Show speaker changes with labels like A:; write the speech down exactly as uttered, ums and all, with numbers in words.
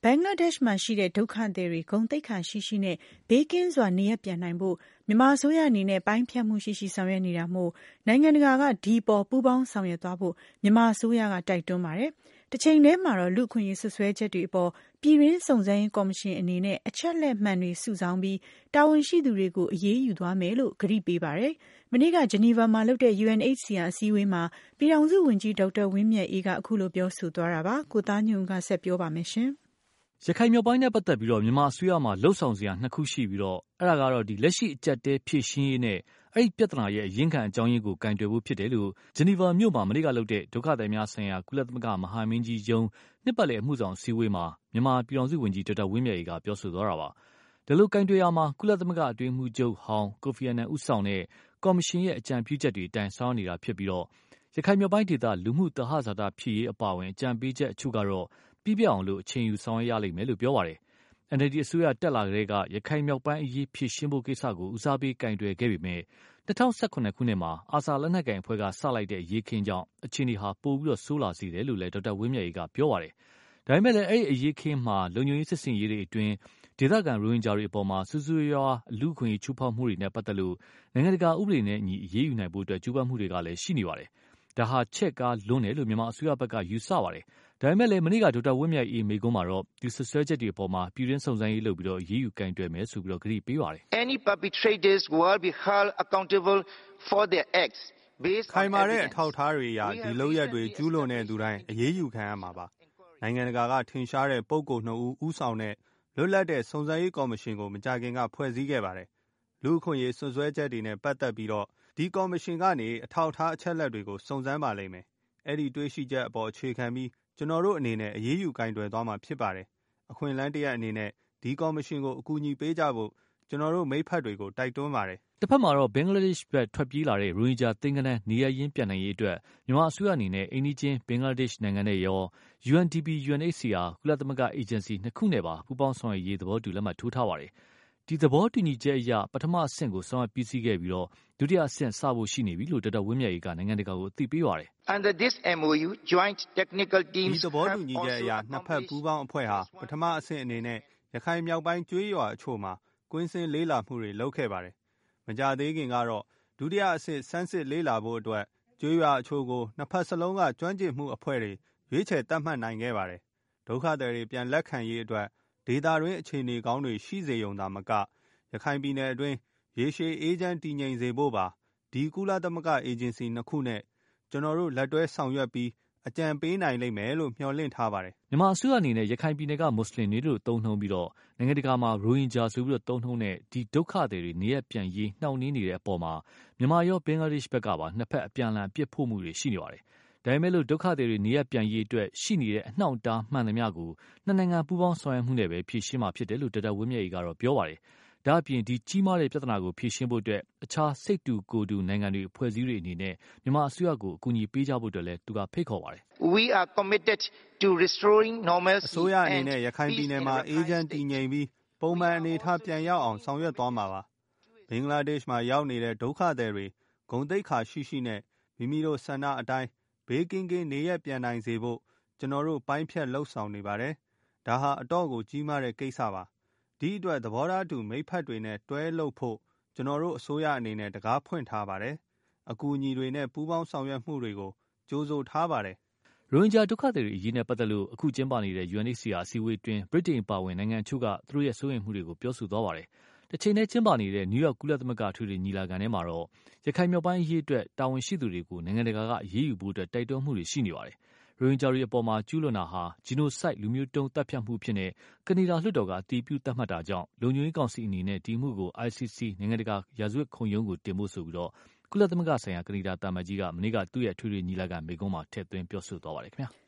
A: င်္ဂလားဒေ့ရှ်မှာရှိတဲ့ဒုက္ခသည်တွေဂုဏ်သိက္ခာရှိရှိနဲ့ဘေးကင်းစွာနေရပ်ပြန်နိုင်ဖို့မြန်မာအစိုးရအနေနဲ့ပိုင်းဖြတ်မှုရှိရှိဆောင်ရွက်နေတာမို့နိုင်ငံတကာကဒီပေါ်ပူးပေါင်းဆောင်ရွက်သွားဖို့မြန်မာအစိုးရကတိုက်တွန်းပါတယ်။တစ်ချိန်တည်းမှာတော့လူ့အခွင့်အရေးဆွဆွဲချက်တွေအပေါ်ပြည်တွင်းစုံစမ်းရေးကော်မရှင်အနေနဲ့အချက်လက်မှန်တွေစုဆောင်းပြီးတာဝန်ရှိသူတွေကိုအရေးယူသွားမယ်လို့ကတိပေးပါတယ်။မနေ့ကဂျနီဗာမှာလုပ်တဲ့ ယူအန်အိတ်စီအာ အစည်းအဝေးမှာပြည်ထောင်စုဝန်ကြီးဒေါက်တာဝင်းမြတ်အေးကအခုလိုပြောဆိုသွားတာပါ။ကိုသားညွန့်ကဆက်ပြောပါမယ်ရှင်
B: ။ရခိုင်မြောက်ပိုင်းနဲ့ပတ်သက်ပြီးတော့မြန်မာအစိုးရမှာလှုပ်ဆောင်စရာနှစ်ခုရှိပြီးတော့အဲ့ဒါကတော့ဒီလက်ရှိအကြက်တဲဖြည့်ရှင်းရေးနဲ့အဲ့ဒီပြဿနာရဲ့အရင်းခံအကြောင်းရင်းကိုကင်တွယ်ဖို့ဖြစ်တယ်လို့ဂျနီဗာမြို့မှာမနေ့ကလုပ်တဲ့ဒုက္ခသည်များဆိုင်ရာကုလသမဂ္ဂမဟာမင်းကြီးယုံနှစ်ပတ်လည်အမှုဆောင်အစည်းအဝေးမှာမြန်မာပြည်ထောင်စုဝန်ကြီးဒေါက်တာဝင်းမြတ်အေးကပြောဆိုသွားတာပါ။ဒီလိုကင်တွယ်ရမှာကုလသမဂ္ဂအတွင်းမှုချုပ်ဟောင်းကိုဖီအာနန်ဦးဆောင်တဲ့ကော်မရှင်ရဲ့အကြံပြုချက်တွေအတိုင်းဆောင်နေတာဖြစ်ပြီးတော့ရခိုင်မြောက်ပိုင်းဒေသလူမှုတဟဇာတဖြစ်ရေးအပါအဝင်အကြံပေးချက်အချို့ကတော့ပြီးပြအောင်လို့အချိန်ယူဆောင်ရွက်ရလိမ့်မယ်လို့ပြောပါတယ်။ အန်အယ်လ်ဒီအစိုးရတက်လာတဲ့ကရခိုင်မြောက်ပိုင်းအရေးဖြည့်ရှင်းဖို့ကိစ္စကိုဦးစားပေးကင်တွယ်ခဲ့ပေမဲ့၂၀၁၇ခုနှစ်မှာအာဆာလက်နက်ကိုင်အဖွဲ့ကစလိုက်တဲ့ရေးခင်းကြောင့်အခြေအနေဟာပိုပြီးတော့ဆိုးလာစေတယ်လို့လည်းဒေါက်တာဝင်းမြတ်အေးကပြောပါတယ်။ဒါပေမဲ့လည်းအဲ့ဒီအရေးခင်းမှာလုံခြုံရေးစစ်စင်ရေးတွေအတွင်းဒေသခံရိုဟင်ဂျာတွေအပေါ်မှာစူးစူးရွားလူ့အခွင့်အရေးချိုးဖောက်မှုတွေနဲ့ပတ်သက်လို့နိုင်ငံတကာဥပဒေနဲ့အညီအရေးယူနိုင်ဖို့အတွက်ကြိုးပမ်းမှုတွေကလည်းရှိနေပါတယ်။ဒါဟာချက်ကားလွန်းတယ်လို့မြန်မာအစိုးရဘက်ကယူဆပါတယ်။ဒါပေမဲ့လည်းမနေ့ကဒေါက်တာဝင်းမြတ်အေးမိန့်ခွန်းမှာတော့ဒီဆွဆွဲချက်တွေအပေါ်မှာပြည်တွင်းစုံစမ်းရေးလုပ်ပြီးတော့ရေးယူကင်တွယ်မယ်ဆိုပြီးတော့ကတိပေးပါတယ်။
C: Any perpetrators will be held accountable for their acts based on
D: ခိုင်မာတဲ့အထောက်အထားတွေအရဒီလုပ်ရက်တွေကျူးလွန်တဲ့သူတိုင်းအရေးယူခံရမှာပါ။နိုင်ငံတကာကထင်ရှားတဲ့ပုဂ္ဂိုလ်နှစ်ဦးဦးဆောင်တဲ့လွတ်လပ်တဲ့စုံစမ်းရေးကော်မရှင်ကိုမကြာခင်ကဖွဲ့စည်းခဲ့ပါတယ်။လူ့အခွင့်အရေးဆွဆွဲချက်တွေနဲ့ပတ်သက်ပြီးတော့ဒီကော်မရှင်ကနေအထောက်အထားအချက်အလက်တွေကိုစုံစမ်းပါလိမ့်မယ်။အဲ့ဒီတွေးရှိချက်အပေါ်အခြေခံပြီးကျွန်တော်တို့အနေနဲ့အရေးယူကင်တွယ်သွားမှာဖြစ်ပါတယ်။အခွင့်အလမ်းတရက်အနေနဲ့ဒီကော်မရှင်ကိုအကူအညီပေးကြဖို့ကျွန်တော်တို့မိဖက်တွေကိုတိုက်တွန်းပါတယ်
B: ။တစ်ဖက်မှာတော့ဘင်္ဂလားဒေ့ရှ်ဘက်ထွက်ပြေးလာတဲ့ရိုဟင်ဂျာသိန်းကနန်းနေရရင်းပြန်နိုင်ရေးအတွက်မြန်မာအစိုးရအနေနဲ့အိမ်နီးချင်းဘင်္ဂလားဒေ့ရှ်နိုင်ငံနဲ့ရော ယူအန်ဒီပီ ယူအန်အိတ်စီအာ ကုလသမဂ္ဂအေဂျင်စီနှစ်ခုနဲ့ပါပူးပေါင်းဆောင်ရွက်ရေးသဘောတူလက်မှတ်ထိုးထားပါတယ်။ဒီသဘောတူညီချက်အရပထမအဆင့်ကိုဆောင်ရွက်ပြီးစီးခဲ့ပြီးတော့ဒုတိယအဆင့်စဖို့ရှိနေပြီလို့ဒေါက်တာဝင်းမြတ်အေးကနိုင်ငံတကာကိုအသိပေးပါတယ်
C: ။ Under this အမ် အို ယူ joint technical teams
D: ဒီသဘောတူညီချက်အရနှစ်ဖက်ပူးပေါင်းအဖွဲ့ဟာပထမအဆင့်အနေနဲ့ရခိုင်မြောက်ပိုင်းကျွေးရွာအချို့မှာကွင်းစင်းလေးလာမှုတွေလုပ်ခဲ့ပါတယ်။မကြသေးခင်ကတော့ဒုတိယအဆင့်စမ်းစစ်လေးလာဖို့အတွက်ကျွေးရွာအချို့ကိုနှစ်ဖက်စလုံးကကျွမ်းကျင်မှုအဖွဲ့တွေရွေးချယ်တတ်မှတ်နိုင်ခဲ့ပါတယ်။ဒုက္ခသည်တွေပြန်လက်ခံရေးအတွက်ဒေသတွင်းအခြေအနေကောင်းတွေရှိစေုံသာမကရခိုင်ပြည်နယ်အတွင်းရေရှည်အေးချမ်းတည်ငြိမ်စေဖို့ပါဒီကုလသမဂ္ဂအေဂျင်စီနှစ်ခုနဲ့ကျွန်တော်တို့လက်တွဲဆောင်ရွက်ပြီးအကြံပေးနိုင်လိမ့်မယ်လို့မျှော်လင့်ထားပါတယ်
B: ။မြန်မာအစိုးရအနေနဲ့ရခိုင်ပြည်နယ်ကမွတ်စလင်တွေလို့သုံးနှုန်းပြီးတော့နိုင်ငံတကာမှာရိုဟင်ဂျာဆိုပြီးတော့သုံးနှုန်းတဲ့ဒီဒုက္ခသည်တွေနေရပြန်ရေးနှောင့်နှေးနေတဲ့အပေါ်မှာမြန်မာရောဘင်္ဂလားဒေ့ရှ်ဘက်ကပါနှစ်ဖက်အပြန်အလှန်အပြစ်ဖို့မှုတွေရှိနေပါတယ်။ဒါပေမဲ့လို့ဒုက္ခသည်တွေနေရပြန်ရေးအတွက်ရှိနေတဲ့အနှောင့်အတားမှန်သမျှကိုနှစ်နိုင်ငံပူးပေါင်းဆောင်ရွက်မှုနဲ့ပဲဖြေရှင်းမှာဖြစ်တယ်လို့ဒေါက်တာဝင်းမြတ်အေးကတော့ပြောပါတယ်။ဒါအပြင်ဒီကြီးမားတဲ့ပြဿနာကိုဖြေရှင်းဖို့အတွက်အခြားစိတ်တူကိုယ်တူနိုင်ငံတွေအဖွဲ့အစည်းတွေအနေနဲ့မြန်မာအစိုးရကိုအကူအညီပေးကြဖို့အတွက်လည်းသူကဖိတ်ခေါ်ပါတယ်
C: ။ We are committed to restoring normalcy
D: အစိုးရအနေနဲ့ရခိုင်ပြည်နယ်မှာအေးချမ်းတည်ငြိမ်ပြီးပုံမှန်အနေအထားပြန်ရောက်အောင်ဆောင်ရွက်သွားမှာပါ။ဘင်္ဂလားဒေ့ရှ်မှာရောက်နေတဲ့ဒုက္ခသည်တွေဂုဏ်သိက္ခာရှိရှိနဲ့မိမိတို့ဆန္ဒအတိုင်းဘေးကင်းကင်းနေရပြန်နိုင်စေဖို့ကျွန်တော်တို့ပိုင်းဖြတ်လှုပ်ဆောင်နေပါတယ်။ဒါဟာအတော့ကိုကြီးမားတဲ့ကိစ္စပါ။ဒီအတွက်သဘောထားတူမိဖက်တွေနဲ့တွဲလုပ်ဖို့ကျွန်တော်တို့အစိုးရအနေနဲ့တကားဖွင့်ထားပါတယ်။အကူအညီတွေနဲ့ပူးပေါင်းဆောင်ရွက်မှုတွေကိုကြိုးဆိုထားပါတယ်
B: ။ရိုဟင်ဂျာဒုက္ခသည်တွေအရေးနဲ့ပတ်သက်လို့အခုကျင်းပနေတဲ့ ယူအန်အိတ်စီအာအစည်းအဝေးအတွင်းဗြိတိန်ပါဝင်နိုင်ငံအချို့ကသူတို့ရဲ့စိုးရိမ်မှုတွေကိုပြောဆိုသွားပါတယ်။တစ်ချိန်တည်းကျင်းပနေတဲ့နယူးယောက်ကုလသမဂ္ဂထွေထွေညီလာခံထဲမှာတော့ရခိုင်မြောက်ပိုင်းအရေးအတွက်တာဝန်ရှိသူတွေကိုနိုင်ငံတကာကအရေးယူဖို့အတွက်တိုက်တွန်းမှုတွေရှိနေပါတယ်။ရိုဟင်ဂျာတွေအပေါ်မှာကျူးလွန်တာဟာဂျီနိုဆိုက်လူမျိုးတုံးသတ်ဖြတ်မှုဖြစ်နေကနေဒါလွှတ်တော်ကအတည်ပြုသတ်မှတ်တာကြောင့်လုံခြုံရေးကောင်စီအနေနဲ့ဒီမှုကို အိုင် စီ စီ နိုင်ငံတကာရာဇဝတ်ခုံရုံးကိုတင်ဖို့ဆိုပြီးတော့ကုလသမဂ္ဂဆိုင်ရာကနေဒါတာမန်ကြီးကမနေ့ကသူ့ရဲ့ထွေထွေညီလာခံမိန့်ခွန်းမှာထည့်သွင်းပြောဆိုသွားပါတယ်ခင်ဗျာ။